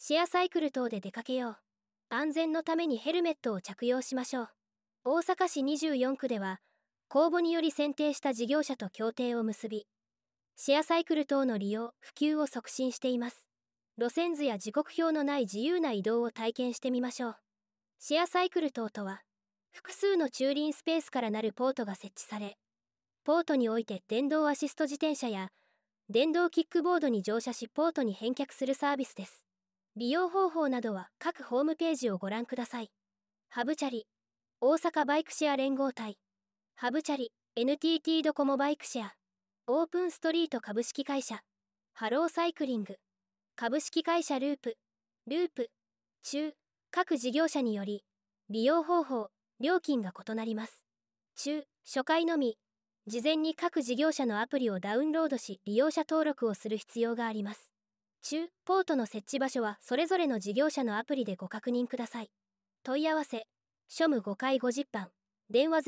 シェアサイクル等で出かけよう。安全のためにヘルメットを着用しましょう。大阪市24区では、公募により選定した事業者と協定を結び、シェアサイクル等の利用・普及を促進しています。路線図や時刻表のない自由な移動を体験してみましょう。シェアサイクル等とは、複数の駐輪スペースからなるポートが設置され、ポートにおいて電動アシスト自転車や電動キックボードに乗車しポートに返却するサービスです。利用方法などは各ホームページをご覧ください。ハブチャリ、大阪バイクシェア連合体、ハブチャリ、NTT ドコモバイクシェア、オープンストリート株式会社、ハローサイクリング、株式会社ループ、中、各事業者により、利用方法、料金が異なります。中、初回のみ、事前に各事業者のアプリをダウンロードし利用者登録をする必要があります。中、ポートの設置場所はそれぞれの事業者のアプリでご確認ください。問い合わせ、庶務5階50番、電話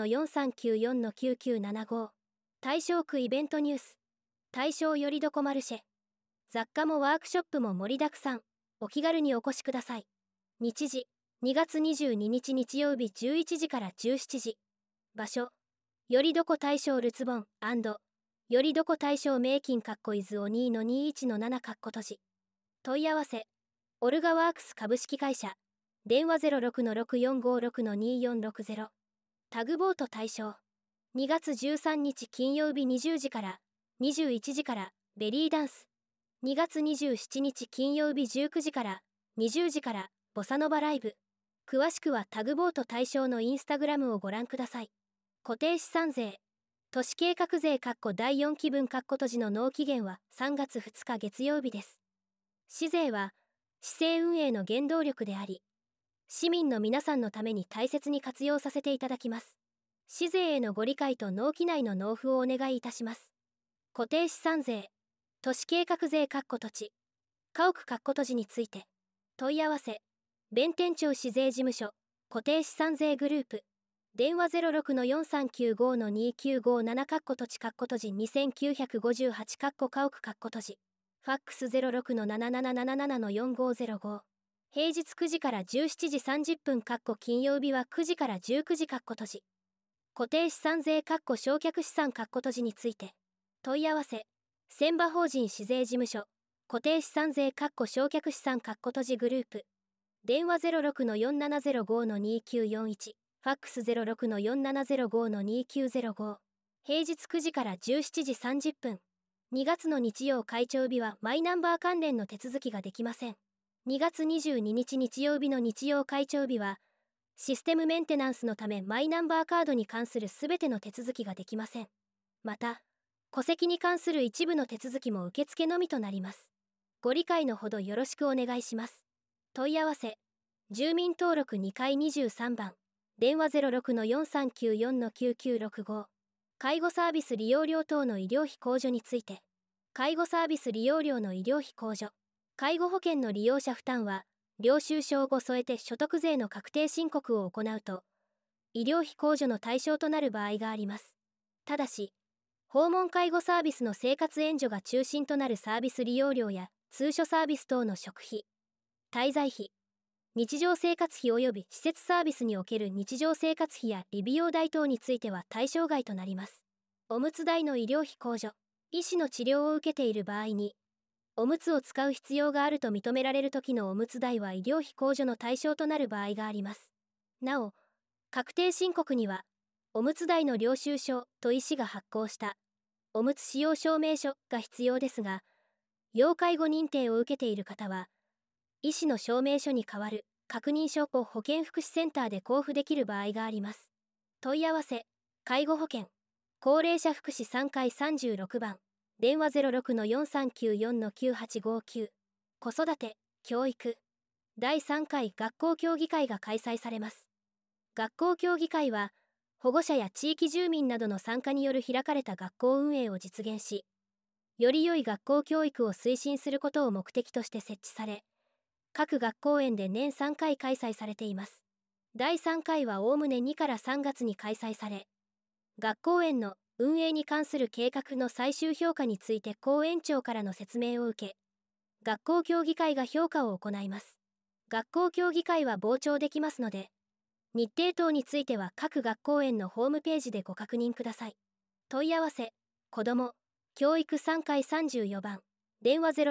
06-4394-9975。大正区イベントニュース、大正よりどこマルシェ。雑貨もワークショップも盛りだくさん。お気軽にお越しください。日時、2月22日日曜日11時から17時。場所、よりどこ大正ルツボン&よりどこ大正メイキンイズお2-21-7閉じ。問い合わせ、オルガワークス株式会社、電話 06-6456-2460。タグボート大正。2月13日金曜日20時から21時からベリーダンス。2月27日金曜日19時から20時からボサノバライブ。詳しくはタグボート大正のインスタグラムをご覧ください。固定資産税、都市計画税第4期分閉じの納期限は3月2日月曜日です。市税は市政運営の原動力であり、市民の皆さんのために大切に活用させていただきます。市税へのご理解と納期内の納付をお願いいたします。固定資産税、都市計画税土地、家屋閉じについて、問い合わせ、弁天町市税事務所、固定資産税グループ、電話 06-4395-2957 土地閉じ2958家屋閉じ、ファックス 06-7777-4505。平日9時から17時30分金曜日は9時から19時閉じ。固定資産税焼却資産閉じについて、問い合わせ、船場法人市税事務所、固定資産税焼却資産閉じグループ、電話 06-4705-2941、ファックス 06-4705-2905。平日9時から17時30分。2月の日曜開帳日はマイナンバー関連の手続きができません。2月22日日曜日の日曜開帳日は、システムメンテナンスのためマイナンバーカードに関するすべての手続きができません。また、戸籍に関する一部の手続きも受付のみとなります。ご理解のほどよろしくお願いします。問い合わせ、住民登録2階23番、電話 06-4394-9965。介護サービス利用料等の医療費控除について、介護サービス利用料の医療費控除、介護保険の利用者負担は、領収書を添えて所得税の確定申告を行うと、医療費控除の対象となる場合があります。ただし、訪問介護サービスの生活援助が中心となるサービス利用料や通所サービス等の食費、滞在費、日常生活費及び施設サービスにおける日常生活費や理美容代等については対象外となります。おむつ代の医療費控除、医師の治療を受けている場合に、おむつを使う必要があると認められる時のおむつ代は医療費控除の対象となる場合があります。なお、確定申告には、おむつ代の領収書と医師が発行したおむつ使用証明書が必要ですが、要介護認定を受けている方は、医師の証明書に代わる確認書を保健福祉センターで交付できる場合があります。問い合わせ、介護保険、高齢者福祉3階36番、電話 06-4394-9859。子育て、教育、第3回学校協議会が開催されます。学校協議会は、保護者や地域住民などの参加による開かれた学校運営を実現し、より良い学校教育を推進することを目的として設置され、各学校園で年3回開催されています。第3回はおおむね2から3月に開催され、学校園の運営に関する計画の最終評価について校園長からの説明を受け、 学校協議会が評価を行います。学校協議会は傍聴できますので、日程等については各学校園のホームページでご確認ください。問い合わせ、子ども、教育3階34番、電話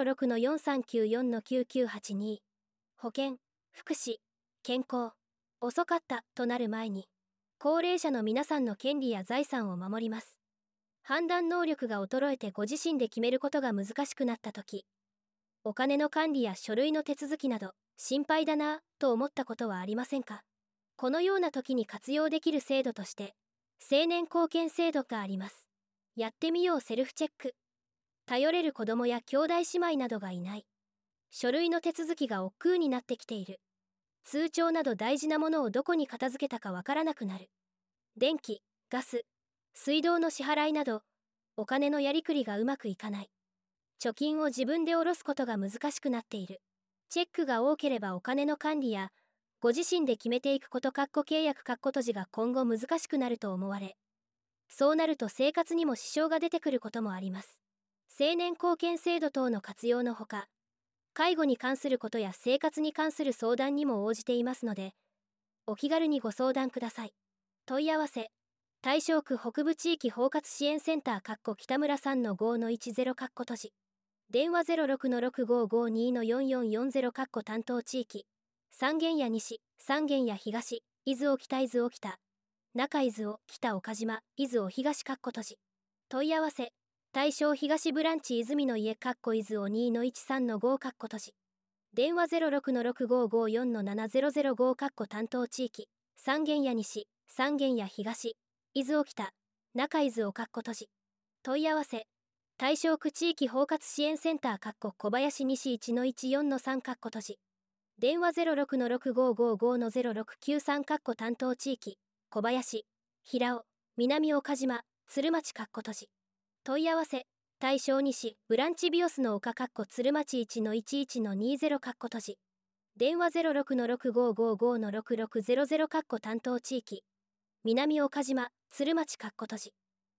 06-4394-9982。保健、福祉、健康、遅かったとなる前に、高齢者の皆さんの権利や財産を守ります。判断能力が衰えてご自身で決めることが難しくなったとき、お金の管理や書類の手続きなど心配だなぁと思ったことはありませんか？このような時に活用できる制度として青年貢献制度があります。やってみようセルフチェック。頼れる子供や兄弟姉妹などがいない。書類の手続きが億劫になってきている。通帳など大事なものをどこに片付けたかわからなくなる。電気、ガス、水道の支払いなどお金のやりくりがうまくいかない。貯金を自分で下ろすことが難しくなっている。チェックが多ければお金の管理やご自身で決めていくこと契約閉じが今後難しくなると思われ、そうなると生活にも支障が出てくることもあります。青年貢献制度等の活用のほか、介護に関することや生活に関する相談にも応じていますので、お気軽にご相談ください。問い合わせ、大正区北部地域包括支援センター北村3-5-10閉じ。電話 06-6552-4440 担当地域、三軒谷西、三軒谷東、伊豆尾北伊豆尾北、中伊豆尾北岡島、伊豆尾東閉じ。問い合わせ、大正東ブランチ泉の家伊豆尾2-13-5閉じ。電話 06-6554-7005 担当地域、三軒谷西、三軒谷東、伊豆尾北、中伊豆尾閉じ。問い合わせ、大正区地域包括支援センター小林西 1-14-3 閉じ。電話 06-6555-0693 担当地域、小林、平尾、南岡島、鶴町閉じ。問い合わせ、大正西ブランチビオスの丘鶴町 1-11-20 閉じ。電話 06-6555-6600 担当地域、南岡島、鶴町閉じ。